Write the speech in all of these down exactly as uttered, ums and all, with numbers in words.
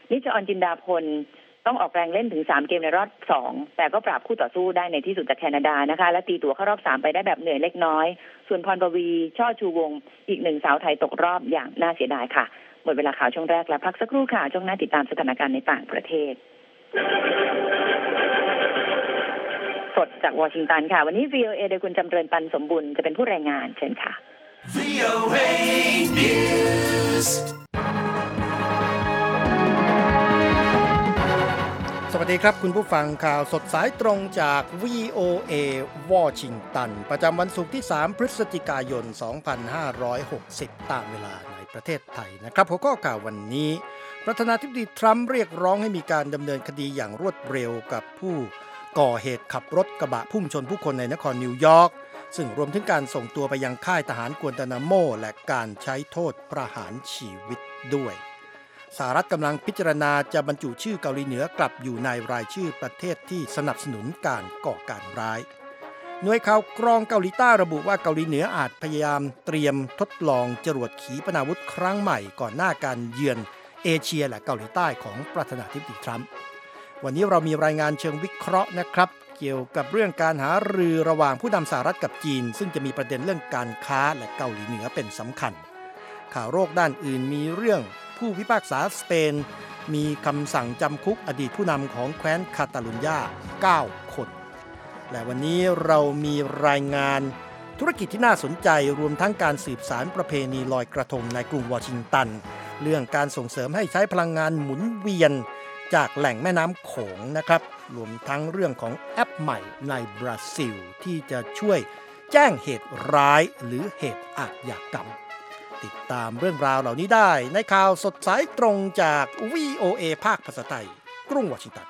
นิชออนจินดาพลต้องออกแรงเล่นถึงสามเกมในรอบสองแต่ก็ปราบคู่ต่อสู้ได้ในที่สุดจากแคนาดานะคะและตีตั๋วเข้ารอบสามไปได้แบบเหนื่อยเล็กน้อยส่วนพรปวีช่อชูวงศ์อีกหนึ่งสาวไทยตกรอบอย่างน่าเสียดายค่ะหมดเวลาข่าวช่วงแรกแล้วพักสักครู่ค่ะช่วงหน้าติดตามสถานการณ์ในต่างประเทศสดจากวอชิงตันค่ะวันนี้ วี โอ เอ โดยคุณจำเริญปันสมบุญจะเป็นผู้รายงานเชิญค่ะ วี โอ เอ News สวัสดีครับคุณผู้ฟังข่าวสดสายตรงจาก วี โอ เอ วอชิงตันประจำวันศุกร์ที่สามพฤศจิกายนสองพันห้าร้อยหกสิบตามเวลาในประเทศไทยนะครับหัวข้อข่าววันนี้ประธานาธิบดีทรัมป์เรียกร้องให้มีการดำเนินคดีอย่างรวดเร็วกับผู้ก่อเหตุขับรถกระบะพุ่งชนผู้คนในนครนิวยอร์กซึ่งรวมถึงการส่งตัวไปยังค่ายทหารกวานตานาโมและการใช้โทษประหารชีวิตด้วยสหรัฐกำลังพิจารณาจะบรรจุชื่อเกาหลีเหนือกลับอยู่ในรายชื่อประเทศที่สนับสนุนการก่อการร้ายหน่วยข่าวกรองเกาหลีใต้ระบุว่าเกาหลีเหนืออาจพยายามเตรียมทดลองจรวดขีปนาวุธครั้งใหม่ก่อนหน้าการเยือนเอเชียและเกาหลีใต้ของประธานาธิบดีทรัมป์วันนี้เรามีรายงานเชิงวิเคราะห์นะครับเกี่ยวกับเรื่องการหารือระหว่างผู้นำสหรัฐกับจีนซึ่งจะมีประเด็นเรื่องการค้าและเกาหลีเหนือเป็นสำคัญข่าวโรคด้านอื่นมีเรื่องผู้พิพากษาสเปนมีคำสั่งจำคุกอดีตผู้นำของแคว้นคาตาลุญญาเก้าคนและวันนี้เรามีรายงานธุรกิจที่น่าสนใจรวมทั้งการสืบสานประเพณีลอยกระทงในกรุงวอชิงตันเรื่องการส่งเสริมให้ใช้พลังงานหมุนเวียนจากแหล่งแม่น้ำโขงนะครับรวมทั้งเรื่องของแอปใหม่ในบราซิลที่จะช่วยแจ้งเหตุร้ายหรือเหตุอาชญากรรมติดตามเรื่องราวเหล่านี้ได้ในข่าวสดสายตรงจาก วี โอ เอ ภาคภาษาไทยกรุงวอชิงตัน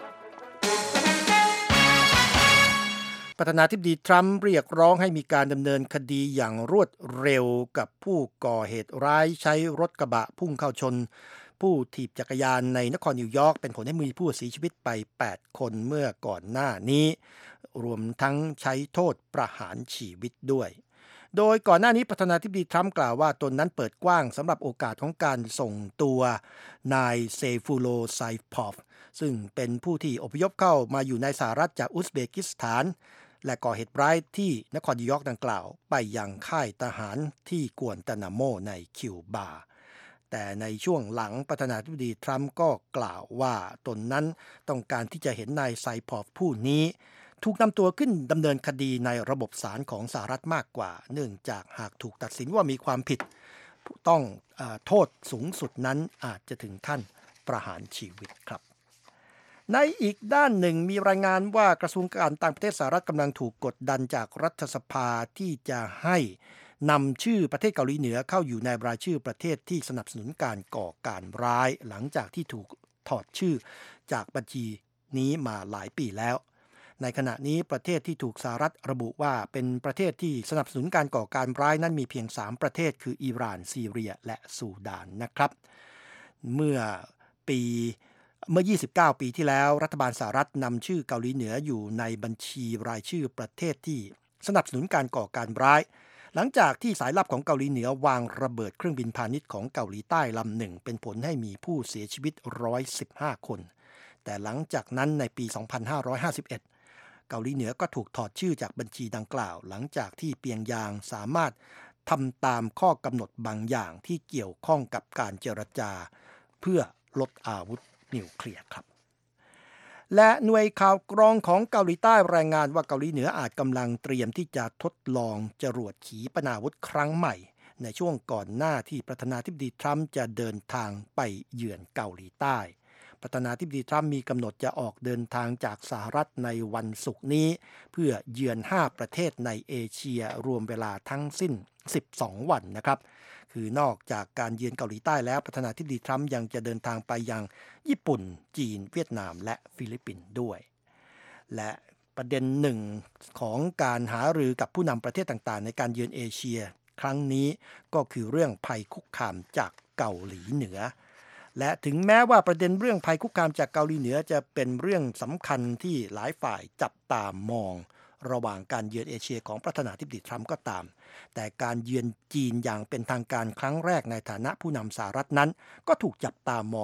ประธานาธิบดีทรัมป์เรียกร้องให้มีการดำเนินคดีอย่างรวดเร็วกับผู้ก่อเหตุร้ายใช้รถกระบะพุ่งเข้าชนผู้ถีบจักรยานในนครนิวยอร์กเป็นผลให้มีผู้เสียชีวิตไปแปดคนเมื่อก่อนหน้านี้รวมทั้งใช้โทษประหารชีวิตด้วยโดยก่อนหน้านี้ประธานาธิบดีทรัมป์กล่าวว่าตนนั้นเปิดกว้างสำหรับโอกาสของการส่งตัวนายเซฟูโลไซพอฟซึ่งเป็นผู้ที่อพยพเข้ามาอยู่ในสหรัฐจากอุซเบกิสถานและก่อเหตุร้ายที่นครนิวยอร์กดังกล่าวไปยังค่ายทหารที่กวานตานาโมในคิวบาแต่ในช่วงหลังประธานาธิบดีทรัมป์ก็กล่าวว่าตนนั้นต้องการที่จะเห็นนายไซพอฟผู้นี้ถูกนำตัวขึ้นดำเนินคดีในระบบศาลของสหรัฐมากกว่าเนื่องจากหากถูกตัดสินว่ามีความผิดต้องเอ่อโทษสูงสุดนั้นอาจจะถึงขั้นประหารชีวิตครับในอีกด้านหนึ่งมีรายงานว่ากระทรวงการต่างประเทศสหรัฐกำลังถูกกดดันจากรัฐสภาที่จะให้นำชื่อประเทศเกาหลีเหนือเข้าอยู่ในรายชื่อประเทศที่สนับสนุนการก่อการร้ายหลังจากที่ถูกถอดชื่อจากบัญชีนี้มาหลายปีแล้วในขณะนี้ประเทศที่ถูกสหรัฐระบุว่าเป็นประเทศที่สนับสนุนการก่อการร้ายนั้นมีเพียงสามประเทศคืออิหร่านซีเรียและซูดานนะครับเมื่อปีเมื่อยี่สิบเก้าปีที่แล้วรัฐบาลสหรัฐนำชื่อเกาหลีเหนืออยู่ในบัญชีรายชื่อประเทศที่สนับสนุนการก่อการร้ายหลังจากที่สายลับของเกาหลีเหนือวางระเบิดเครื่องบินพาณิชย์ของเกาหลีใต้ลำหนึ่งเป็นผลให้มีผู้เสียชีวิตหนึ่งร้อยสิบห้าคนแต่หลังจากนั้นในปีสองพันห้าร้อยห้าสิบเอ็ดเกาหลีเหนือก็ถูกถอดชื่อจากบัญชีดังกล่าวหลังจากที่เปียงยางสามารถทำตามข้อกำหนดบางอย่างที่เกี่ยวข้องกับการเจรจาเพื่อลดอาวุธนิวเคลียร์ครับและหน่วยข่าวกรองของเกาหลีใต้รายงานว่าเกาหลีเหนืออาจกำลังเตรียมที่จะทดลองจรวดขีปนาวุธครั้งใหม่ในช่วงก่อนหน้าที่ประธานาธิบดีทรัมป์จะเดินทางไปเยือนเกาหลีใต้ประธานาธิบดีทรัมป์มีกำหนดจะออกเดินทางจากสหรัฐในวันศุกร์นี้เพื่อเยือนห้าประเทศในเอเชียรวมเวลาทั้งสิ้นสิบสองวันนะครับคือนอกจากการเยือนเกาหลีใต้แล้วประธานาธิบดีทรัมป์ยังจะเดินทางไปยังญี่ปุ่นจีนเวียดนามและฟิลิปปินส์ด้วยและประเด็นหนึ่งของการหารือกับผู้นำประเทศต่างๆในการเยือนเอเชียครั้งนี้ก็คือเรื่องภัยคุกคามจากเกาหลีเหนือและถึงแม้ว่าประเด็นเรื่องภัยคุกคามจากเกาหลีเหนือจะเป็นเรื่องสำคัญที่หลายฝ่ายจับตามองระหว่างการเยือนเอเชียของประธานาธิบดีทรัมป์ก็ตามแต่การเยือนจีนอย่างเป็นทางการครั้งแรกในฐานะผู้นำสหรัฐนั้นก็ถูกจับตามอง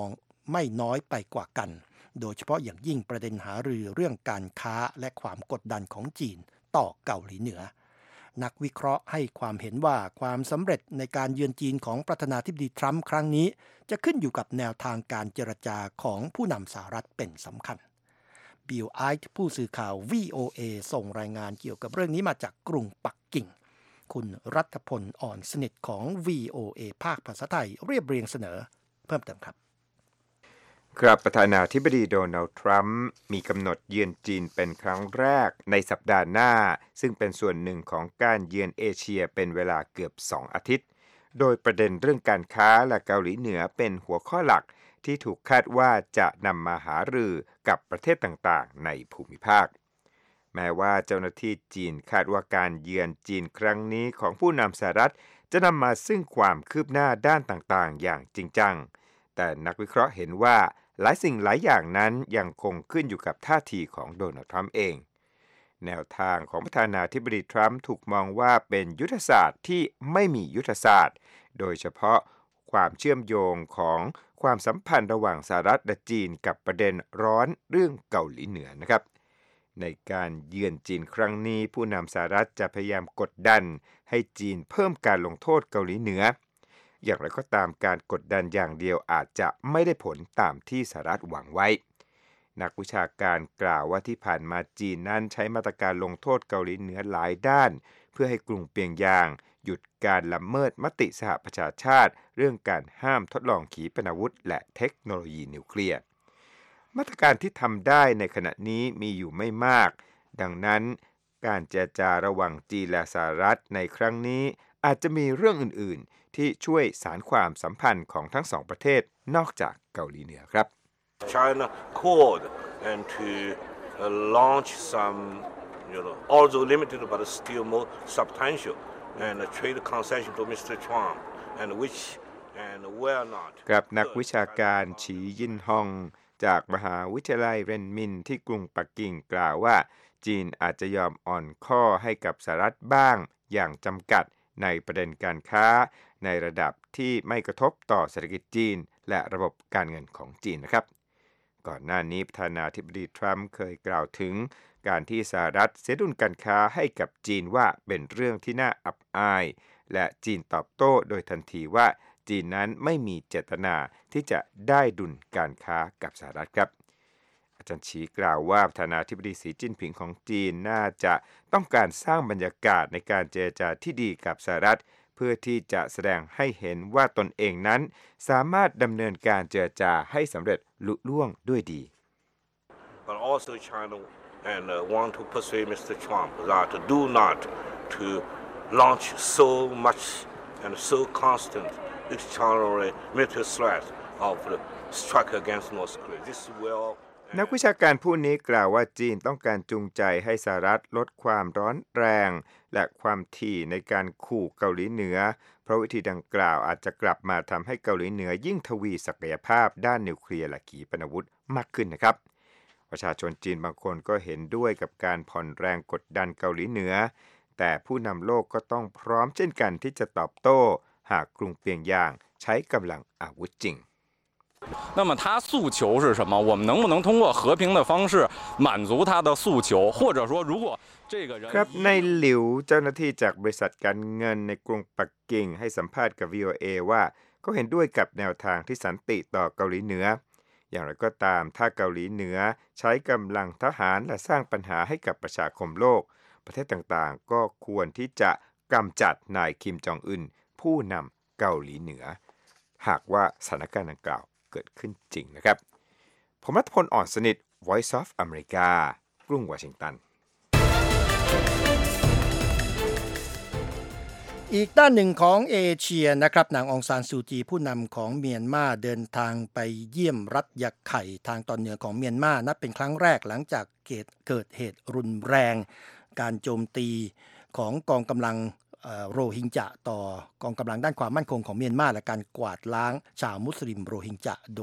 ไม่น้อยไปกว่ากันโดยเฉพาะอย่างยิ่งประเด็นหารือเรื่องการค้าและความกดดันของจีนต่อเกาหลีเหนือนักวิเคราะห์ให้ความเห็นว่าความสำเร็จในการเยือนจีนของประธานาธิบดีทรัมป์ครั้งนี้จะขึ้นอยู่กับแนวทางการเจรจาของผู้นำสหรัฐเป็นสำคัญบิลไอท์ผู้สื่อข่าว วี โอ เอ ส่งรายงานเกี่ยวกับเรื่องนี้มาจากกรุงปักกิ่งคุณรัฐพลอ่อนสนิทของ วี โอ เอ ภาคภาษาไทยเรียบเรียงเสนอเพิ่มเติมครับครับประธานาธิบดีโดนัลด์ทรัมป์มีกำหนดเยือนจีนเป็นครั้งแรกในสัปดาห์หน้าซึ่งเป็นส่วนหนึ่งของการเยือนเอเชียเป็นเวลาเกือบสองอาทิตย์โดยประเด็นเรื่องการค้าและเกาหลีเหนือเป็นหัวข้อหลักที่ถูกคาดว่าจะนำมาหารือกับประเทศต่างๆในภูมิภาคแม้ว่าเจ้าหน้าที่จีนคาดว่าการเยือนจีนครั้งนี้ของผู้นำสหรัฐจะนำมาซึ่งความคืบหน้าด้านต่างๆอย่างจริงจังแต่นักวิเคราะห์เห็นว่าหลายสิ่งหลายอย่างนั้นยังคงขึ้นอยู่กับท่าทีของโดนัลด์ทรัมป์เองแนวทางของประธานาธิบดีทรัมป์ถูกมองว่าเป็นยุทธศาสตร์ที่ไม่มียุทธศาสตร์โดยเฉพาะความเชื่อมโยงของความสัมพันธ์ระหว่างสหรัฐและจีนกับประเด็นร้อนเรื่องเกาหลีเหนือนะครับในการเยือนจีนครั้งนี้ผู้นำสหรัฐจะพยายามกดดันให้จีนเพิ่มการลงโทษเกาหลีเหนืออย่างไรก็ตามการกดดันอย่างเดียวอาจจะไม่ได้ผลตามที่สหรัฐหวังไว้นักวิชาการกล่าวว่าที่ผ่านมาจีนนั้นใช้มาตรการลงโทษเกาหลีเหนือหลายด้านเพื่อให้กรุงเปียงยางหยุดการละเมิดมติสหประชาชาติเรื่องการห้ามทดลองขีปนาวุธและเทคโนโลยีนิวเคลียร์มาตรการที่ทำได้ในขณะนี้มีอยู่ไม่มากดังนั้นการเจรจาระหว่างจีนและสหรัฐในครั้งนี้อาจจะมีเรื่องอื่นๆที่ช่วยสานความสัมพันธ์ของทั้งสองประเทศนอกจากเกาหลีเหนือครับ China called and to uh, launch some, you know, although limited but still more substantial and a trade concession to มิสเตอร์ Trump and which and were not กับนักวิชาการฉียินฮองจากมหาวิทยาลัยเรนมินที่กรุงปักกิ่งกล่าวว่าจีนอาจจะยอมอ่อนข้อให้กับสหรัฐบ้างอย่างจำกัดในประเด็นการค้าในระดับที่ไม่กระทบต่อเศรษฐกิจจีนและระบบการเงินของจีนนะครับก่อนหน้านี้ประธานาธิบดีทรัมป์เคยกล่าวถึงการที่สหรัฐเสียดุลการค้าให้กับจีนว่าเป็นเรื่องที่น่าอับอายและจีนตอบโต้โดยทันทีว่าจีนนั้นไม่มีเจตนาที่จะได้ดุลการค้ากับสหรัฐครับอาจารย์ฉีกล่าวว่าประธานาธิบดีสีจิ้นผิงของจีนน่าจะต้องการสร้างบรรยากาศในการเจรจาที่ดีกับสหรัฐเพื่อที่จะแสดงให้เห็นว่าตนเองนั้นสามารถดำเนินการเจรจาให้สำเร็จลุล่วงด้วยดี But also China and uh, want to persuade มิสเตอร์ Trump that do not to launch so much and so constant extraordinary military threat of the strike against North Korea. This will นักวิชาการผู้นี้กล่าวว่าจีนต้องการจูงใจให้สหรัฐลดความร้อนแรงและความถี่ในการขู่เกาหลีเหนือเพราะวิธีดังกล่าวอาจจะกลับมาทำให้เกาหลีเหนือยิ่งทวีศักยภาพด้านนิวเคลียร์และขีปนาวุธมากขึ้นนะครับประชาชนจีนบางคนก็เห็นด้วยกับการผ่อนแรงกดดันเกาหลีเหนือแต่ผู้นำโลกก็ต้องพร้อมเช่นกันที่จะตอบโต้หากกรุงเปียงยางใช้กำลังอาวุธจริง那么他诉求是什么？我们能不能通过和平的方式满足他的诉求？或者说，如果这个人ครับในหลิวเจ้าหน้าที่จากบริษัทการเงินในกรุงปักกิ่งให้สัมภาษณ์กับ วี โอ เอ ว่าเขาเห็นด้วยกับแนวทางที่สันติต่อเกาหลีเหนืออย่างไรก็ตามถ้าเกาหลีเหนือใช้กำลังทหารและสร้างปัญหาให้กับประชาคมโลกประเทศต่างๆก็ควรที่จะกำจัดนายคิมจองอึนผู้นำเกาหลีเหนือหากว่าสถานการณ์ดังกล่าวเกิดขึ้นจริงนะครับผมรัฐพลอ่อนสนิท Voice of America กรุงวอชิงตันอีกด้านหนึ่งของเอเชียนะครับนางองซานซูจีผู้นำของเมียนมาเดินทางไปเยี่ยมรัฐยะไข่ทางตอนเหนือของเมียนมานับเป็นครั้งแรกหลังจากเกิดเหตุรุนแรงการโจมตีของกองกำลังโรฮิงญะต่อกองกำลังด้านความมั่นคงของเมียนมาและการกวาดล้างชาวมุสลิมโรฮิงญะโดย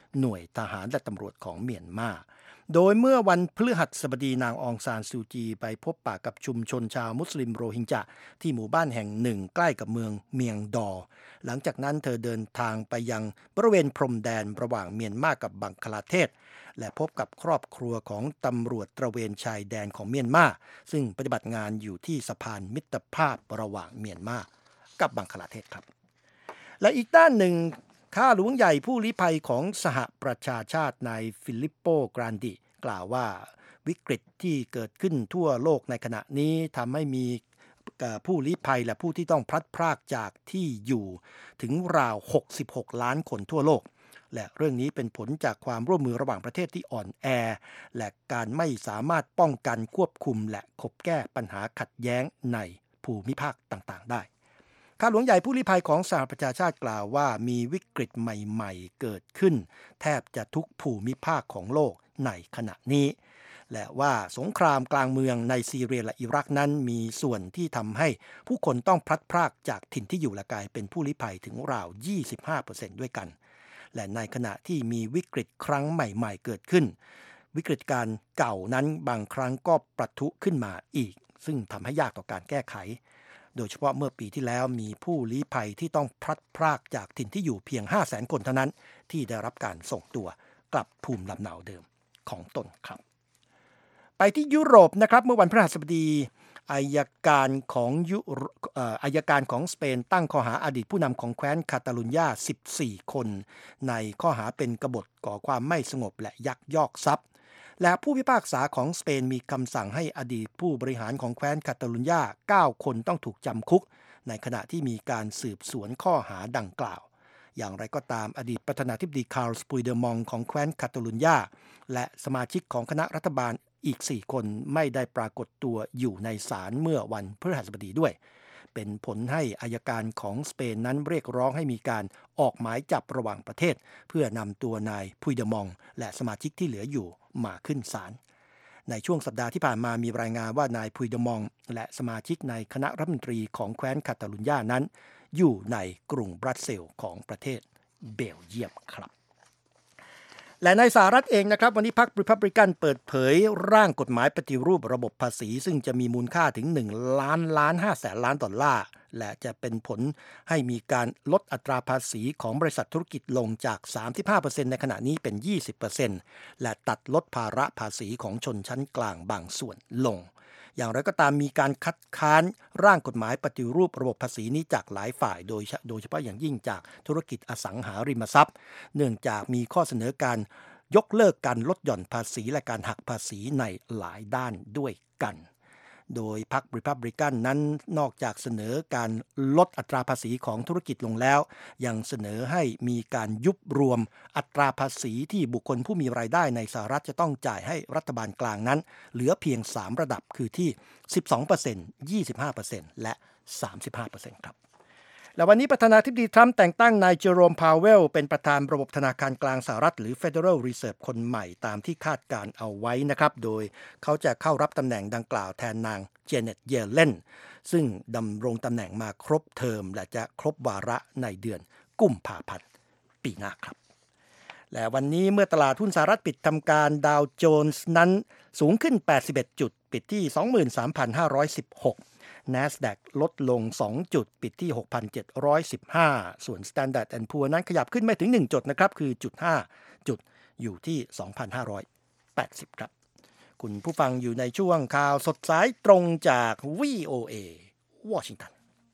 หน่วยทหารและตำรวจของเมียนมาโดยเมื่อวันพฤหัสบดีนางองซานซูจีไปพบปะกับชุมชนชาวมุสลิมโรฮิงญาที่หมู่บ้านแห่งหนึ่งใกล้กับเมืองเมียงดอหลังจากนั้นเธอเดินทางไปยังบริเวณพรมแดนระหว่างเมียนมากับบังคลาเทศและพบกับครอบครัวของตำรวจตระเวนชายแดนของเมียนมาซึ่งปฏิบัติงานอยู่ที่สะพานมิตรภาพระหว่างเมียนมากับบังคลาเทศครับและอีกด้านหนึ่งข้าหลวงใหญ่ผู้ลี้ภัยของสหประชาชาตินายฟิลิปโปกรานดิกล่าวว่าวิกฤตที่เกิดขึ้นทั่วโลกในขณะนี้ทำให้มีผู้ลี้ภัยและผู้ที่ต้องพลัดพรากจากที่อยู่ถึงราวหกสิบหกล้านคนทั่วโลกและเรื่องนี้เป็นผลจากความร่วมมือระหว่างประเทศที่อ่อนแอและการไม่สามารถป้องกันควบคุมและขบแก้ปัญหาขัดแย้งในภูมิภาคต่างๆได้ข้าหลวงใหญ่ผู้ลี้ภัยของสหประชาชาติกล่าวว่ามีวิกฤตใหม่ๆเกิดขึ้นแทบจะทุกภูมิภาคของโลกในขณะนี้และว่าสงครามกลางเมืองในซีเรียและอิรักนั้นมีส่วนที่ทำให้ผู้คนต้องพลัดพรากจากถิ่นที่อยู่และกลายเป็นผู้ลี้ภัยถึงราว ยี่สิบห้าเปอร์เซ็นต์ ด้วยกันและในขณะที่มีวิกฤตครั้งใหม่ๆเกิดขึ้นวิกฤตการเก่านั้นบางครั้งก็ประทุขึ้นมาอีกซึ่งทำให้ยากต่อการแก้ไขโดยเฉพาะเมื่อปีที่แล้วมีผู้ลี้ภัยที่ต้องพลัดพรากจากถิ่นที่อยู่เพียง ห้าแสน คนเท่านั้นที่ได้รับการส่งตัวกลับภูมิลำเนาเดิมของตนครับไปที่ยุโรปนะครับเมื่อวันพฤหัสบดีอัยการของยุเอ่ออัยการของสเปนตั้งข้อหาอดีตผู้นำของแคว้นคาตาลุญญาสิบสี่คนในข้อหาเป็นกบฏก่อความไม่สงบและยักยอกทรัพย์และผู้พิพากษาของสเปนมีคำสั่งให้อดีตผู้บริหารของแคว้นคาตาลุญญาเก้าคนต้องถูกจำคุกในขณะที่มีการสืบสวนข้อหาดังกล่าวอย่างไรก็ตามอดีตประธานาธิบดีคาร์ลส์ ปุยเดอมองของแคว้นคาตาลุญญาและสมาชิกของคณะรัฐบาลอีกสี่คนไม่ได้ปรากฏตัวอยู่ในศาลเมื่อวันพฤหัสบดีด้วยเป็นผลให้อัยการของสเปนนั้นเรียกร้องให้มีการออกหมายจับระหว่างประเทศเพื่อนำตัวนายพุยเดอมองและสมาชิกที่เหลืออยู่มาขึ้นศาลในช่วงสัปดาห์ที่ผ่านมามีรายงานว่านายพุยเดอมองและสมาชิกในคณะรัฐมนตรีของแคว้นคาตาลุญญานั้นอยู่ในกรุงบรัสเซลส์ของประเทศเบลเยียมครับและในสหรัฐเองนะครับวันนี้พรรครีพับลิกันเปิดเผยร่างกฎหมายปฏิรูประบบภาษีซึ่งจะมีมูลค่าถึงหนึ่งล้านล้านห้าแสนล้านดอลลาร์และจะเป็นผลให้มีการลดอัตราภาษีของบริษัทธุรกิจลงจาก สามสิบห้าเปอร์เซ็นต์ ในขณะนี้เป็น ยี่สิบเปอร์เซ็นต์ และตัดลดภาระภาษีของชนชั้นกลางบางส่วนลงอย่างไรก็ตามมีการคัดค้านร่างกฎหมายปฏิรูประบบภาษีนี้จากหลายฝ่ายโดยโดยเฉพาะอย่างยิ่งจากธุรกิจอสังหาริมทรัพย์เนื่องจากมีข้อเสนอการยกเลิกการลดหย่อนภาษีและการหักภาษีในหลายด้านด้วยกันโดยพรรครีพับลิกันนั้นนอกจากเสนอการลดอัตราภาษีของธุรกิจลงแล้วยังเสนอให้มีการยุบรวมอัตราภาษีที่บุคคลผู้มีรายได้ในสหรัฐจะต้องจ่ายให้รัฐบาลกลางนั้นเหลือเพียงสามระดับคือที่ สิบสองเปอร์เซ็นต์ ยี่สิบห้าเปอร์เซ็นต์ และ สามสิบห้าเปอร์เซ็นต์ ครับและวันนี้ประธานาธิบดีทรัมป์แต่งตั้งนายเจอโรม พาวเวลเป็นประธานระบบธนาคารกลางสหรัฐหรือ Federal Reserve คนใหม่ตามที่คาดการเอาไว้นะครับโดยเขาจะเข้ารับตำแหน่งดังกล่าวแทนนางเจเน็ต เยเลนซึ่งดำรงตำแหน่งมาครบเทอมและจะครบวาระในเดือนกุมภาพันธ์ปีหน้าครับและวันนี้เมื่อตลาดหุ้นสหรัฐปิดทำการดาวโจนส์นั้นสูงขึ้นแปดสิบเอ็ดจุดปิดที่ สองหมื่นสามพันห้าร้อยสิบหกNASDAQ ลดลงสองจุดปิดที่ หกพันเจ็ดร้อยสิบห้า ส่วน Standard แอนด์ Poor's นั้นขยับขึ้นไม่ถึงหนึ่งจุดนะครับคือ จุดห้า จุดอยู่ที่ สองพันห้าร้อยแปดสิบ ครับคุณผู้ฟังอยู่ในช่วงข่าวสดสายตรงจาก วี โอ เอ วอชิงตัน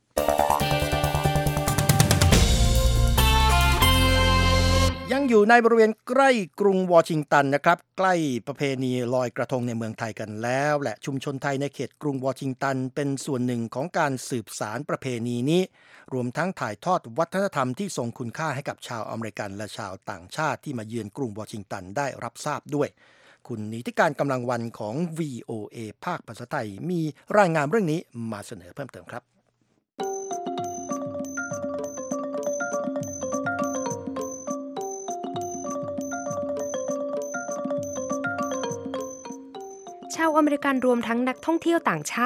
ยังอยู่ในบริเวณใกล้กรุงวอชิงตันนะครับใกล้ประเพณีลอยกระทงในเมืองไทยกันแล้วและชุมชนไทยในเขตกรุงวอชิงตันเป็นส่วนหนึ่งของการสืบสานประเพณีนี้รวมทั้งถ่ายทอดวัฒนธรรมที่ทรงคุณค่าให้กับชาวอเมริกันและชาวต่างชาติที่มาเยือนกรุงวอชิงตันได้รับทราบด้วยคุณนิติการกำลังวันของ วี โอ เอ ภาคภาษาไทยมีรายงานเรื่องนี้มาเสนอเพิ่มเติมครับชาวอเมริกันรวมทั้งนักท่องเที่ยวต่างชาติ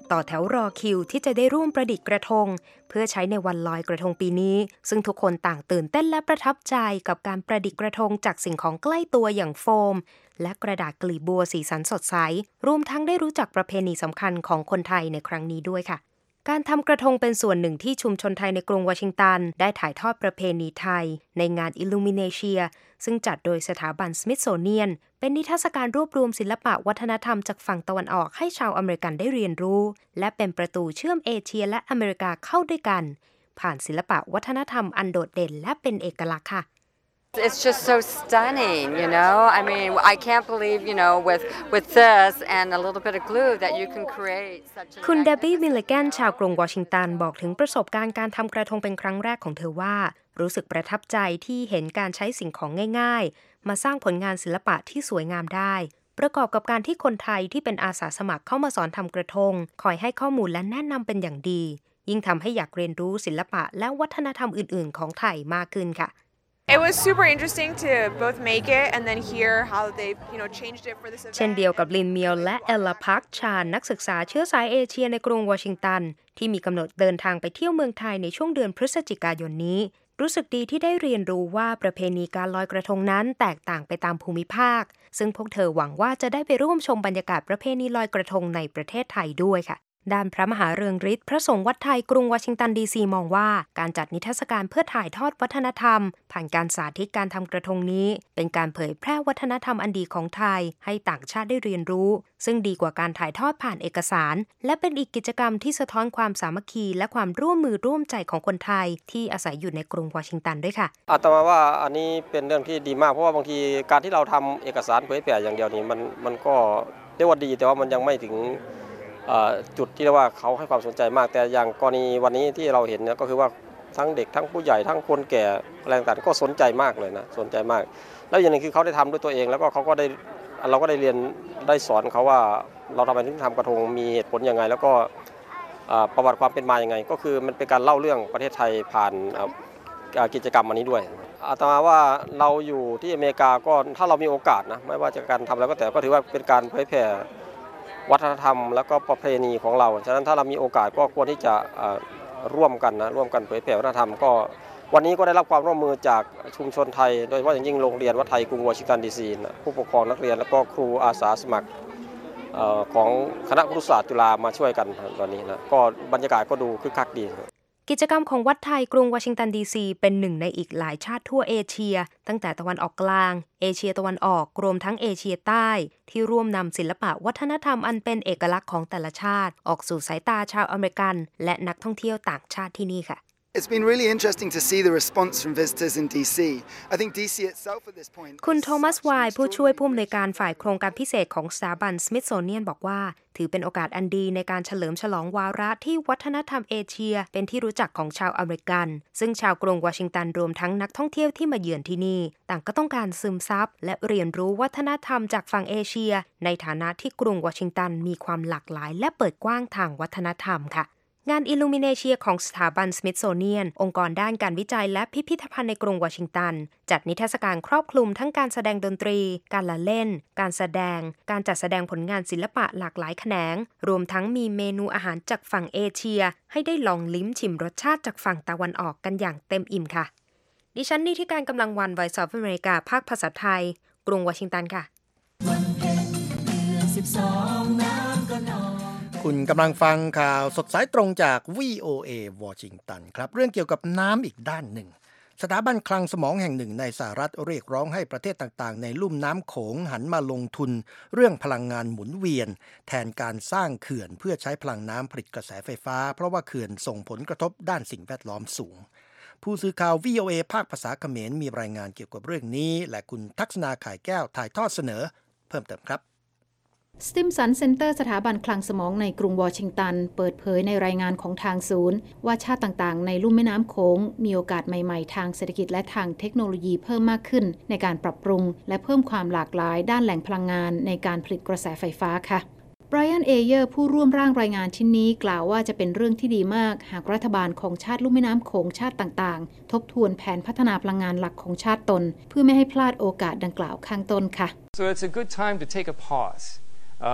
ต่อแถวรอคิวที่จะได้ร่วมประดิษฐ์กระทงเพื่อใช้ในวันลอยกระทงปีนี้ซึ่งทุกคนต่างตื่นเต้นและประทับใจกับการประดิษฐ์กระทงจากสิ่งของใกล้ตัวอย่างโฟมและกระดาษกลีบบัวสีสันสดใสรวมทั้งได้รู้จักประเพณีสำคัญของคนไทยในครั้งนี้ด้วยค่ะการทำกระทงเป็นส่วนหนึ่งที่ชุมชนไทยในกรุงวอชิงตันได้ถ่ายทอดประเพณีไทยในงาน Illuminatia ซึ่งจัดโดยสถาบัน Smithsonian เป็นนิทรรศการรวบรวมศิลปะวัฒนธรรมจากฝั่งตะวันออกให้ชาวอเมริกันได้เรียนรู้และเป็นประตูเชื่อมเอเชียและอเมริกาเข้าด้วยกันผ่านศิลปะวัฒนธรรมอันโดดเด่นและเป็นเอกลักษณ์ค่ะ It's just so stunning, you know. I mean, I can't believe, you know, with with this and a little bit of glue that you can create such a คุณเดบบี้มิลลิแกนชาวกรุงวอชิงตันบอกถึงประสบการณ์การทำกระทงเป็นครั้งแรกของเธอว่ารู้สึกประทับใจที่เห็นการใช้สิ่งของง่ายๆมาสร้างผลงานศิลปะที่สวยงามได้ประกอบกับการที่คนไทยที่เป็นอาสาสมัครเข้ามาสอนทำกระทงคอยให้ข้อมูลและแนะนำเป็นอย่างดียิ่งทำให้อยากเรียนรู้ศิลปะและวัฒนธรรมอื่นๆของไทยมากขึ้นค่ะ It was super interesting to both make it and then hear how they, you know, changed it for this event. เช่นเดียวกับลินเมียวและเอลลาพักชานักศึกษาเชื้อสายเอเชียในกรุงวอชิงตันที่มีกำหนดเดินทางไปเที่ยวเมืองไทยในช่วงเดือนพฤศจิกายนนี้รู้สึกดีที่ได้เรียนรู้ว่าประเพณีการลอยกระทงนั้นแตกต่างไปตามภูมิภาคซึ่งพวกเธอหวังว่าจะได้ไปร่วมชมบรรยากาศประเพณีลอยกระทงในประเทศไทยด้วยค่ะด้านพระมหาเรืองฤทธิ์พระสงฆ์วัดไทยกรุงวอชิงตันดีซีมองว่าการจัดนิทรรศการเพื่อถ่ายทอดวัฒนธรรมผ่านการสาธิตการทำกระทงนี้เป็นการเผยแพร่วัฒนธรรมอันดีของไทยให้ต่างชาติได้เรียนรู้ซึ่งดีกว่าการถ่ายทอดผ่านเอกสารและเป็นอีกกิจกรรมที่สะท้อนความสามัคคีและความร่วมมือร่วมใจของคนไทยที่อาศัยอยู่ในกรุงวอชิงตันด้วยค่ะอาตมาว่าอันนี้เป็นเรื่องที่ดีมากเพราะว่าบางทีการที่เราทำเอกสารเผยแพร่อย่างเดียวนี้มันมันก็เรียกว่าดีแต่ว่ามันยังไม่ถึงจุดที่เรียกว่าเขาให้ความสนใจมากแต่อย่างกรณีวันนี้ที่เราเห็นเนี่ยก็คือว่าทั้งเด็กทั้งผู้ใหญ่ทั้งคนแก่อะไรต่างๆก็สนใจมากเลยนะสนใจมากแล้วอย่างนึงคือเขาได้ทำด้วยตัวเองแล้วก็เขาก็ได้เราก็ได้เรียนได้สอนเขาว่าเราทำไมถึงทำกระทงมีเหตุผลยังไงแล้วก็ประวัติความเป็นมายังไงก็คือมันเป็นการเล่าเรื่องประเทศไทยผ่านกิจกรรมอันนี้ด้วยอาตมาว่าเราอยู่ที่อเมริกาก็ถ้าเรามีโอกาสนะไม่ว่าจะการทำอะไรก็แต่ก็ถือว่าเป็นการเผยแพร่วัฒนธรรมแล้วก็ประเพณีของเราฉะนั้นถ้าเรามีโอกาสก็ควรที่จะร่วมกันนะร่วมกันเผยแผ่วัฒนธรรมก็วันนี้ก็ได้รับความร่วมมือจากชุมชนไทยโดยเฉพาะอย่างยิ่งโรงเรียนวัดไทยกรุงวอชิงตันดีซีผู้ปกครองนักเรียนแล้วก็ครูอาสาสมัครของคณะครุศาสตร์จุฬามาช่วยกันวันนี้นะก็บรรยากาศก็ดูคึกคักดีกิจกรรมของวัดไทยกรุงวอชิงตันดีซีเป็นหนึ่งในอีกหลายชาติทั่วเอเชียตั้งแต่ตะวันออกกลางเอเชียตะวันออกรวมทั้งเอเชียใต้ที่ร่วมนำศิลปะวัฒนธรรมอันเป็นเอกลักษณ์ของแต่ละชาติออกสู่สายตาชาวอเมริกันและนักท่องเที่ยวต่างชาติที่นี่ค่ะ It's been really interesting to see the response from visitors in ดี ซี I think ดี ซี itself at this point คุณโทมัสไวน์ผู้ช่วยผู้อำนวยการฝ่ายโครงการพิเศษของสถาบัน Smithsonian บอกว่าถือเป็นโอกาสอันดีในการเฉลิมฉลองวาระที่วัฒนธรรมเอเชียเป็นที่รู้จักของชาวอเมริกันซึ่งชาวกรุงวอชิงตันรวมทั้งนักท่องเที่ยวที่มาเยือนที่นี่ต่างก็ต้องการซึมซับและเรียนรู้วัฒนธรรมจากฝั่งเอเชียในฐานะที่กรุงวอชิงตันมีความหลากหลายและเปิดกว้างทางวัฒนธรรมค่ะงาน Illuminatia ของสถาบัน Smithsonian องค์กรด้านการวิจัยและพิพิธภัณฑ์ในกรุงวอชิงตันจัดนิทรรศการครอบคลุมทั้งการแสดงดนตรีการละเล่นการแสดงการจัดแสดงผลงานศิลปะหลากหลายแขนงรวมทั้งมีเมนูอาหารจากฝั่งเอเชียให้ได้ลองลิ้มชิมรสชาติจากฝั่งตะวันออกกันอย่างเต็มอิ่มค่ะดิฉันนิติการกำลังวัน Voice of America ภาคภาษาไทยกรุงวอชิงตันค่ะคุณกำลังฟังข่าวสดสายตรงจาก วี โอ เอ วอชิงตันครับเรื่องเกี่ยวกับน้ำอีกด้านหนึ่งสถาบันคลังสมองแห่งหนึ่งในสหรัฐเรียกร้องให้ประเทศต่างๆในลุ่มน้ำโขงหันมาลงทุนเรื่องพลังงานหมุนเวียนแทนการสร้างเขื่อนเพื่อใช้พลังน้ำผลิตกระแสไฟฟ้าเพราะว่าเขื่อนส่งผลกระทบด้านสิ่งแวดล้อมสูงผู้สื่อข่าว วี โอ เอ ภาคภาษาเขมรมีรายงานเกี่ยวกับเรื่องนี้และคุณทักษณาข่ายแก้วถ่ายทอดเสนอเพิ่มเติมครับสติมสันเซ็นเตอร์สถาบันคลังสมองในกรุงวอชิงตันเปิดเผยในรายงานของทางศูนย์ว่าชาติต่างๆในลุ่มแม่น้ำโขงมีโอกาสใหม่ๆทางเศรษฐกิจและทางเทคโนโลยีเพิ่มมากขึ้นในการปรับปรุงและเพิ่มความหลากหลายด้านแหล่งพลังงานในการผลิตกระแสไฟฟ้าค่ะไบรอัน เอเยอร์ผู้ร่วมร่างรายงานชิ้นนี้กล่าวว่าจะเป็นเรื่องที่ดีมากหากรัฐบาลของชาติลุ่มแม่น้ำโขงชาติต่างๆทบทวนแผนพัฒนาพลังงานหลักของชาติตนเพื่อไม่ให้พลาดโอกาสดังกล่าวข้างต้นค่ะ So it's a good time to take a pause. Um,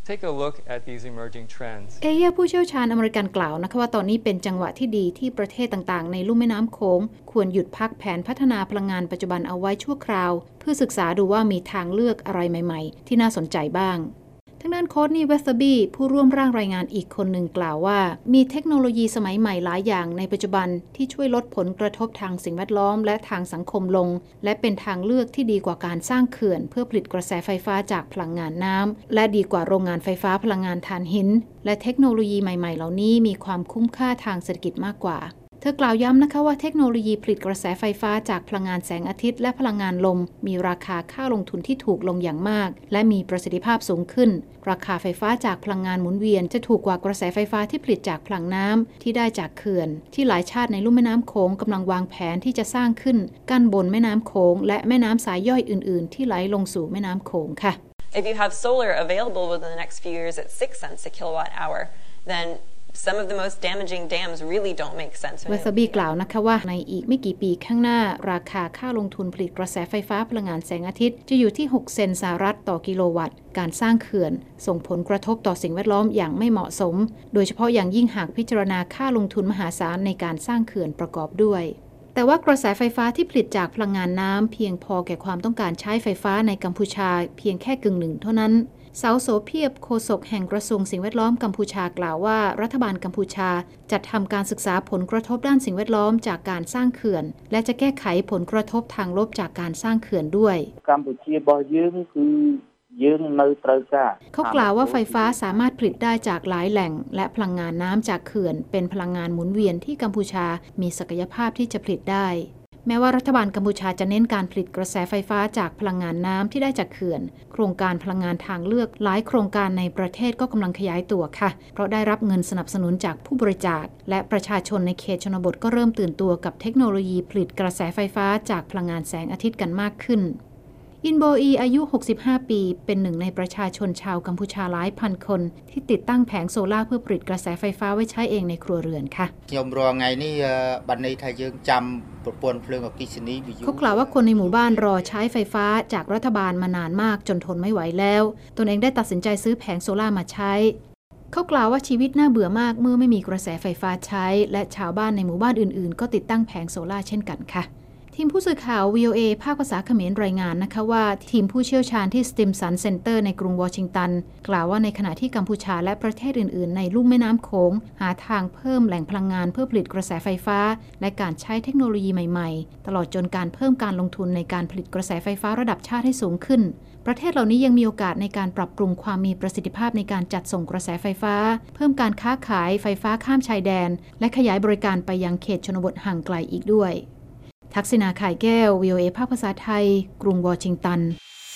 Take a look at these emerging trends. เอเย่ผู้เชี่ยวชาญอเมริกันกล่าวนะคะว่าตอนนี้เป็นจังหวะที่ดีที่ประเทศต่างๆในลุ่มแม่น้ำโขงควรหยุดพักแผนพัฒนาพลังงานปัจจุบันเอาไว้ชั่วคราวเพื่อศึกษาดูว่ามีทางเลือกอะไรใหม่ๆที่น่าสนใจบ้างทางด้านโค้ดนี่เวสเทอร์บี้ผู้ร่วมร่างรายงานอีกคนหนึ่งกล่าวว่ามีเทคโนโลยีสมัยใหม่หลายอย่างในปัจจุบันที่ช่วยลดผลกระทบทางสิ่งแวดล้อมและทางสังคมลงและเป็นทางเลือกที่ดีกว่าการสร้างเขื่อนเพื่อผลิตกระแสไฟฟ้าจากพลังงานน้ำและดีกว่าโรงงานไฟฟ้าพลังงานถ่านหินและเทคโนโลยีใหม่ๆเหล่านี้มีความคุ้มค่าทางเศรษฐกิจมากกว่าเธอกล่าวย้ำนะคะว่าเทคโนโลยีผลิตกระแสไฟฟ้าจากพลังงานแสงอาทิตย์และพลังงานลมมีราคาค่าลงทุนที่ถูกลงอย่างมากและมีประสิทธิภาพสูงขึ้นราคาไฟฟ้าจากพลังงานหมุนเวียนจะถูกกว่ากระแสไฟฟ้าที่ผลิตจากพลังน้ำที่ได้จากเขื่อนที่หลายชาติในลุ่มแม่น้ำโขงกำลังวางแผนที่จะสร้างขึ้นกั้นบนแม่น้ำโขงและแม่น้ำสายย่อยอื่นๆที่ไหลลงสู่แม่น้ำโขงค่ะ If you have solar available within the next few years at six cents a kilowatt hour, then some of the most damaging dams really don't make sense. เวสเทอร์บี้กล่าวนะคะว่าในอีกไม่กี่ปีข้างหน้าราคาค่าลงทุนผลิตกระแสไฟฟ้าพลังงานแสงอาทิตย์จะอยู่ที่หกเซนต์สหรัฐต่อกิโลวัตต์การสร้างเขื่อนส่งผลกระทบต่อสิ่งแวดล้อมอย่างไม่เหมาะสมโดยเฉพาะอย่างยิ่งหากพิจารณาค่าลงทุนมหาศาลในการสร้างเขื่อนประกอบด้วยแต่ว่ากระแสไฟฟ้าที่ผลิตจากพลังงานน้ำเพียงพอแก่ความต้องการใช้ไฟฟ้าในกัมพูชาเพียงแค่กึ่งหนึ่งเท่านั้นเสาโสเพียบโฆษกแห่งกระทรวงสิ่งแวดล้อมกัมพูชากล่าวว่ารัฐบาลกัมพูชาจัดทำการศึกษาผลกระทบด้านสิ่งแวดล้อมจากการสร้างเขื่อนและจะแก้ไขผลกระทบทางลบจากการสร้างเขื่อนด้วยกัมพูชาบ่យើងគឺយើងនៅត្រូវការเขากล่าวว่าไฟฟ้าสามารถผลิตได้จากหลายแหล่งและพลังงานน้ำจากเขื่อนเป็นพลังงานหมุนเวียนที่กัมพูชามีศักยภาพที่จะผลิตได้แม้ว่ารัฐบาลกัมพูชาจะเน้นการผลิตกระแสไฟฟ้าจากพลังงานน้ำที่ได้จากเขื่อนโครงการพลังงานทางเลือกหลายโครงการในประเทศก็กำลังขยายตัวค่ะเพราะได้รับเงินสนับสนุนจากผู้บริจาคและประชาชนในเขตชนบทก็เริ่มตื่นตัวกับเทคโนโลยีผลิตกระแสไฟฟ้าจากพลังงานแสงอาทิตย์กันมากขึ้นอินโบอีอายุหกสิบห้าปีเป็นหนึ่งในประชาชนชาวกัมพูชาหลายพันคนที่ติดตั้งแผงโซล่าเพื่อผลิตกระแสไฟฟ้าไว้ใช้เองในครัวเรือนค่ะខ្ញុំរងថ្ងៃនេះบัดนี้ถ้าយើងចាំប្រព័ន្ធភ្លើងអគ្គិសនីเขากล่าวว่าคนในหมู่บ้านรอใช้ไฟฟ้าจากรัฐบาลมานานมากจนทนไม่ไหวแล้วตนเองได้ตัดสินใจซื้อแผงโซล่ามาใช้เขากล่าวว่าชีวิตน่าเบื่อมากเมื่อไม่มีกระแสไฟฟ้าใช้และชาวบ้านในหมู่บ้านอื่นๆก็ติดตั้งแผงโซล่าเช่นกันค่ะทีมผู้สื่อข่าว วี โอ เอ ภาคภาษาเขมรรายงานนะคะว่าทีมผู้เชี่ยวชาญที่ Stimson Center ในกรุงวอชิงตันกล่าวว่าในขณะที่กัมพูชาและประเทศอื่นๆในลุ่มแม่น้ำโขงหาทางเพิ่มแหล่งพลังงานเพื่อผลิตกระแสไฟฟ้าและการใช้เทคโนโลยีใหม่ๆตลอดจนการเพิ่มการลงทุนในการผลิตกระแสไฟฟ้าระดับชาติให้สูงขึ้นประเทศเหล่านี้ยังมีโอกาสในการปรับปรุงความมีประสิทธิภาพในการจัดส่งกระแสไฟฟ้าเพิ่มการค้าขายไฟฟ้าข้ามชายแดนและขยายบริการไปยังเขตชนบทห่างไกลอีกด้วยทักษิณาข่ายแก้ว วี โอ เอ ภาคภาษาไทยกรุงวอชิงตัน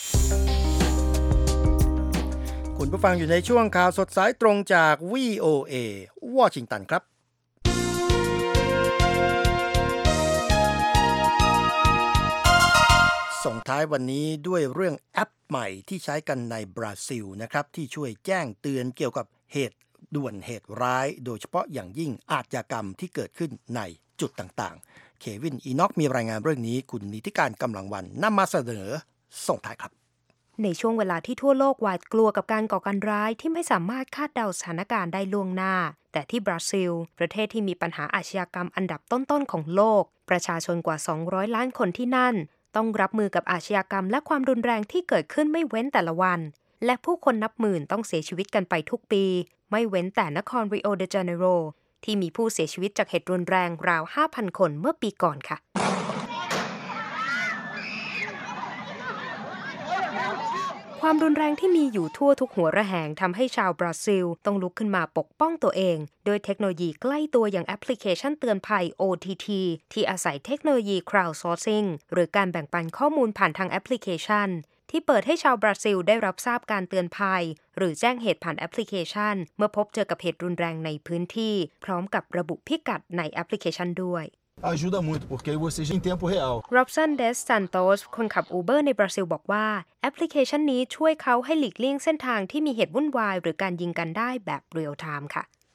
คุณผู้ฟังอยู่ในช่วงข่าวสดสายตรงจาก วี โอ เอ วอชิงตันครับส่งท้ายวันนี้ด้วยเรื่องแอปใหม่ที่ใช้กันในบราซิลนะครับที่ช่วยแจ้งเตือนเกี่ยวกับเหตุด่วนเหตุร้ายโดยเฉพาะอย่างยิ่งอาชญากรรมที่เกิดขึ้นในจุดต่างๆเควินอีน็อกมีรายงานเรื่องนี้คุณนิติการกำลังวันนำมาเสนอส่งท้ายครับในช่วงเวลาที่ทั่วโลกหวาดกลัวกับการก่อการร้ายที่ไม่สามารถคาดเดาสถานการณ์ได้ล่วงหน้าแต่ที่บราซิลประเทศที่มีปัญหาอาชญากรรมอันดับต้นๆของโลกประชาชนกว่าสองร้อยล้านคนที่นั่นต้องรับมือกับอาชญากรรมและความรุนแรงที่เกิดขึ้นไม่เว้นแต่ละวันและผู้คนนับหมื่นต้องเสียชีวิตกันไปทุกปีไม่เว้นแต่นครริโอเดจาเนโรที่มีผู้เสียชีวิตจากเหตุรุนแรงราว ห้าพัน คนเมื่อปีก่อนค่ะความรุนแรงที่มีอยู่ทั่วทุกหัวระแหงทำให้ชาวบราซิลต้องลุกขึ้นมาปกป้องตัวเองโดยเทคโนโลยีใกล้ตัวอย่างแอปพลิเคชันเตือนภัย โอ ที ที ที่อาศัยเทคโนโลยี crowdsourcing หรือการแบ่งปันข้อมูลผ่านทางแอปพลิเคชันที่เปิดให้ชาวบราซิลได้รับทราบการเตือนภัยหรือแจ้งเหตุผ่านแอปพลิเคชันเมื่อพบเจอกับเหตุรุนแรงในพื้นที่พร้อมกับระบุพิกัดในแอปพลิเคชันด้วย ajuda muito porque você em tempo real Robson Des Santos คนขับ Uber ในบราซิลบอกว่าแอปพลิเคชันนี้ช่วยเขาให้หลีกเลี่ยงเส้นทางที่มีเหตุวุ่นวายหรือการยิงกันได้แบบเรียลไทม์ค่ะ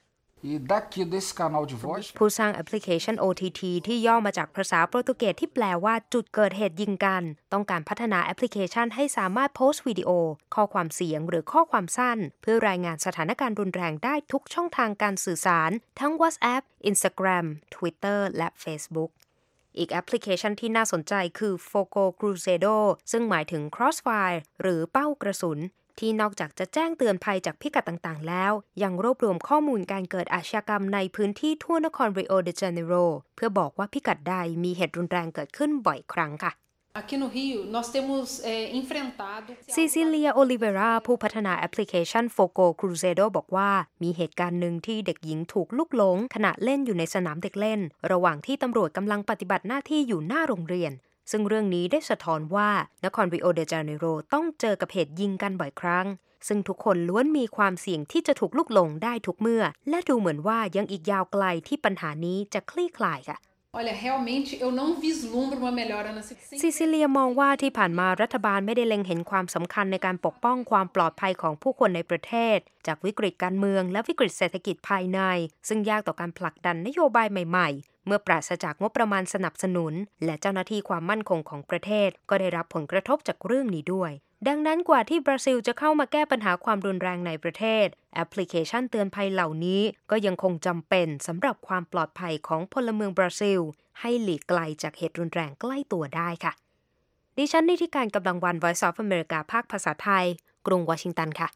E daqui desse canal de voz ผู้สร้างแอปพลิเคชัน โอ ที ที ที่ย่อมาจากภาษาโปรตุเกสที่แปลว่าจุดเกิดเหตุยิงกันต้องการพัฒนาแอปพลิเคชันให้สามารถโพสต์วิดีโอข้อความเสียงหรือข้อความสั้นเพื่อรายงานสถานการณ์รุนแรงได้ทุกช่องทางการสื่อสารทั้ง WhatsApp Instagram Twitter และ Facebookอีกแอปพลิเคชันที่น่าสนใจคือ Fogo Cruzeiro ซึ่งหมายถึง Crossfire หรือเป้ากระสุนที่นอกจากจะแจ้งเตือนภัยจากพิกัดต่างๆแล้วยังรวบรวมข้อมูลการเกิดอาชญากรรมในพื้นที่ทั่วนครริโอเดจาเนโรเพื่อบอกว่าพิกัดใดมีเหตุรุนแรงเกิดขึ้นบ่อยครั้งค่ะ Aqui no Rio nós temos enfrentado ซิซิเลียโอลิเวราผู้พัฒนาแอปพลิเคชัน Fogo Cruzeiro บอกว่ามีเหตุการณ์หนึ่งที่เด็กหญิงถูกลุกหลงขณะเล่นอยู่ในสนามเด็กเล่นระหว่างที่ตำรวจกำลังปฏิบัติหน้าที่อยู่หน้าโรงเรียนซึ่งเรื่องนี้ได้สะท้อนว่านครริโอเดจาเนโรต้องเจอกับเหตุยิงกันบ่อยครั้งซึ่งทุกคนล้วนมีความเสี่ยงที่จะถูกลุกหลงได้ทุกเมื่อและดูเหมือนว่ายังอีกยาวไกลที่ปัญหานี้จะคลี่คลายค่ะ Olha, realmente eu não vislumbro uma melhora na ซิซิเลียมองว่าที่ผ่านมารัฐบาลไม่ได้เล็งเห็นความสำคัญในการปกป้องความปลอดภัยของผู้คนในประเทศจากวิกฤตการเมืองและวิกฤตเศรษฐกิจภายในซึ่งยากต่อการผลักดันนโยบายใหม่ๆเมื่อปราศจากงบประมาณสนับสนุนและเจ้าหน้าที่ความมั่นคงของประเทศก็ได้รับผลกระทบจากเรื่องนี้ด้วยดังนั้นกว่าที่บราซิลจะเข้ามาแก้ปัญหาความรุนแรงในประเทศแอปพลิเคชันเตือนภัยเหล่านี้ก็ยังคงจำเป็นสำหรับความปลอดภัยของพลเมืองบราซิลให้หลีกไกลจากเหตุรุนแรงใกล้ตัวได้ค่ะดิฉันนิติการกำลังวัน Voice of America ภาคภาษาไทยกรุงวอชิงตันค่ะ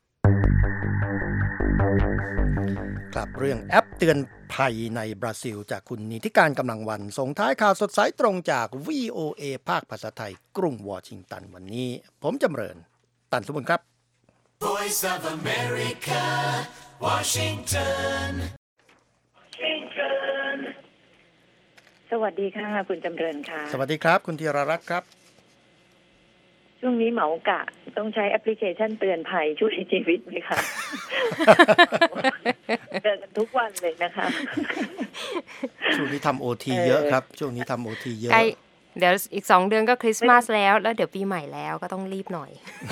ครับเรื่องแอปเตือนภัยในบราซิลจากคุณนิติการกำลังวันส่งท้ายข่าวสดสายตรงจาก วี โอ เอ ภาคภาษาไทยกรุงวอชิงตันวันนี้ผมจำเริญตันสมบูรณ์ครับ Voice of America Washington สวัสดีค่ะคุณจำเริญค่ะสวัสดีครับคุณธีรรัตน์ครับช่วงนี้เหมากะต้องใช้แอปพลิเคชันเตือนภัยช่วยชีวิตไหมคะ เจอกันทุกวันเลยนะคะช่วงนี้ทำ โอ ที เยอะครับช่วงนี้ทำ โอ ที เยอะเดี๋ยวอีกสองเดือนก็คริสต์มาสแล้วแล้วเดี๋ยวปีใหม่แล้วก็ต้องรีบหน่อย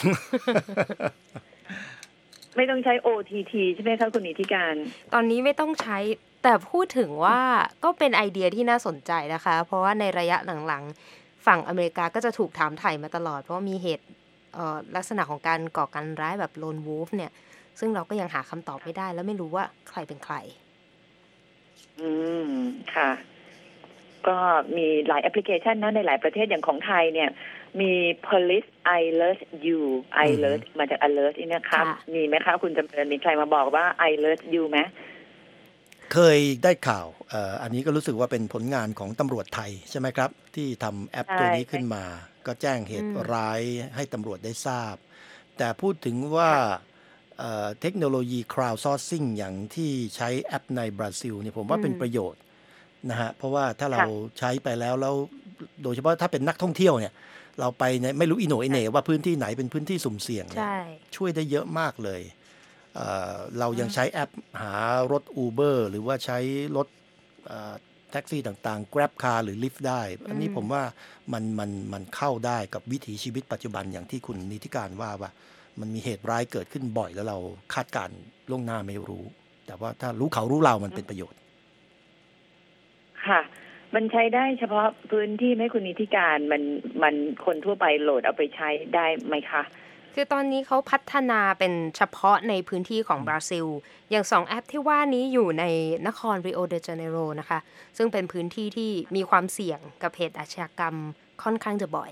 ไม่ต้องใช้ โอ ที ที ใช่ไหมคะคุณนิติการตอนนี้ไม่ต้องใช้แต่พูดถึงว่าก็เป็นไอเดียที่น่าสนใจนะคะเพราะว่าในระยะหลังๆฝั่งอเมริกาก็จะถูกถามไถ่มาตลอดเพราะมีเหตุลักษณะของการก่อการร้ายแบบโลนวูฟเนี่ยซึ่งเราก็ยังหาคำตอบไม่ได้แล้วไม่รู้ว่าใครเป็นใครอืมค่ะก็มีหลายแอปพลิเคชันนะในหลายประเทศอย่างของไทยเนี่ยมี police alert you alert มาจาก alert นี่นะครับมีไหมคะคุณจำเริญมีใครมาบอกว่า alert you ไหมเคยได้ข่าวเอ่ออันนี้ก็รู้สึกว่าเป็นผลงานของตำรวจไทยใช่ไหมครับที่ทำแอปตัวนี้ขึ้นมาก็แจ้งเหตุร้ายให้ตำรวจได้ทราบแต่พูดถึงว่าเอ่อเทคโนโลยี crowdsourcing อย่างที่ใช้แอปในบราซิลเนี่ยผมว่าเป็นประโยชน์นะฮะเพราะว่าถ้าเราใช้ไปแล้วแล้วโดยเฉพาะถ้าเป็นนักท่องเที่ยวเนี่ยเราไปเนี่ยไม่รู้อีโหน่อีเหน่ว่าพื้นที่ไหนเป็นพื้นที่สุ่มเสี่ยงช่วยได้เยอะมากเลย เอ่อเรายังใช้แอปหารถ Uber หรือว่าใช้รถแท็กซี่ต่างๆ Grab Car หรือ Lyft ได้อันนี้ผมว่ามันมันมันเข้าได้กับวิถีชีวิตปัจจุบันอย่างที่คุณนิติการว่าว่ามันมีเหตุร้ายเกิดขึ้นบ่อยแล้วเราคาดการณ์ล่วงหน้าไม่รู้แต่ว่าถ้ารู้เขารู้เรามันเป็นประโยชน์ค่ะมันใช้ได้เฉพาะพื้นที่ไหมคุณนิติการมันมันคนทั่วไปโหลดเอาไปใช้ได้ไหมคะคือตอนนี้เขาพัฒนาเป็นเฉพาะในพื้นที่ของบราซิลอย่างสองแอปที่ว่านี้อยู่ในนครริโอเดจาเนโรนะคะซึ่งเป็นพื้นที่ที่มีความเสี่ยงกับเหตุอาชญากรรมค่อนข้างจะบ่อย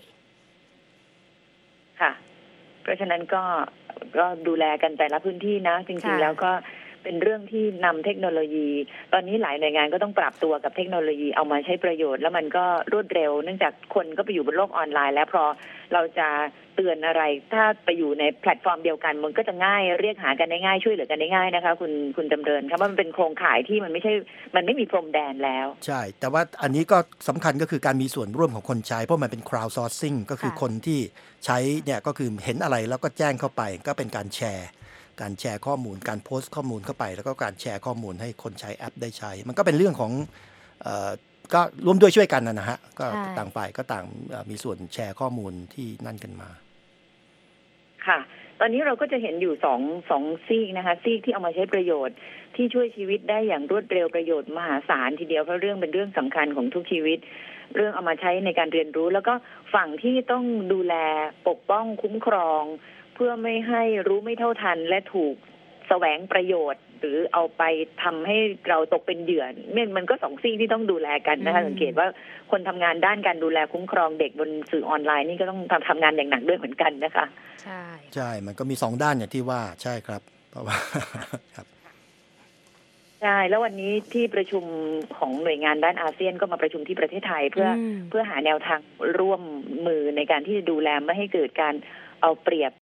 ค่ะเพราะฉะนั้นก็ก็ดูแลกันแต่ละพื้นที่นะจริงๆแล้วก็เป็นเรื่องที่นำเทคโนโลยีตอนนี้หลายหน่วยงานก็ต้องปรับตัวกับเทคโนโลยีเอามาใช้ประโยชน์แล้วมันก็รวดเร็วเนื่องจากคนก็ไปอยู่บนโลกออนไลน์แล้วพอเราจะเตือนอะไรถ้าไปอยู่ในแพลตฟอร์มเดียวกันมันก็จะง่ายเรียกหากันได้ง่ายช่วยเหลือกันได้ง่ายนะคะคุณคุณจำเริญครับว่ามันเป็นโครงข่ายที่มันไม่ใช่มันไม่มีพรมแดนแล้วใช่แต่ว่าอันนี้ก็สำคัญก็คือการมีส่วนร่วมของคนใช้เพราะมันเป็น crowdsourcing ก็คือคนที่ใช้เนี่ยก็คือเห็นอะไรแล้วก็แจ้งเข้าไปก็เป็นการแชร์การแชร์ข้อมูลการโพสต์ข้อมูลเข้าไปแล้วก็การแชร์ข้อมูลให้คนใช้แอปได้ใช้มันก็เป็นเรื่องของเอ่อก็ร่วมด้วยช่วยกันนะฮะก็ต่างฝ่ายก็ต่างมีส่วนแชร์ข้อมูลที่นั่นกันมาค่ะตอนนี้เราก็จะเห็นอยู่สองสองซีกนะคะซีกที่เอามาใช้ประโยชน์ที่ช่วยชีวิตได้อย่างรวดเร็วประโยชน์มหาศาลทีเดียวเพราะเรื่องเป็นเรื่องสำคัญของทุกชีวิตเรื่องเอามาใช้ในการเรียนรู้แล้วก็ฝั่งที่ต้องดูแลปกป้องคุ้มครองเพื่อไม่ให้รู้ไม่เท่าทันและถูกแสวงประโยชน์หรือเอาไปทำให้เราตกเป็นเหยื่อเนี่ยมันก็สองซีกที่ต้องดูแลกันนะคะสังเกตว่าคนทำงานด้านการดูแลคุ้มครองเด็กบนสื่อออนไลน์นี่ก็ต้องทำทำงานอย่างหนักด้วยเหมือนกันนะคะใช่ใช่มันก็มีสองด้านอย่างที่ว่าใช่ครับเพราะว่าครับใช่แล้ววันนี้ที่ประชุมของหน่วยงานด้านอาเซียนก็มาประชุมที่ประเทศไทยเพื่อเพื่อหาแนวทางร่วมมือในการที่จะดูแลไม่ให้เกิดการเอาเปรียบ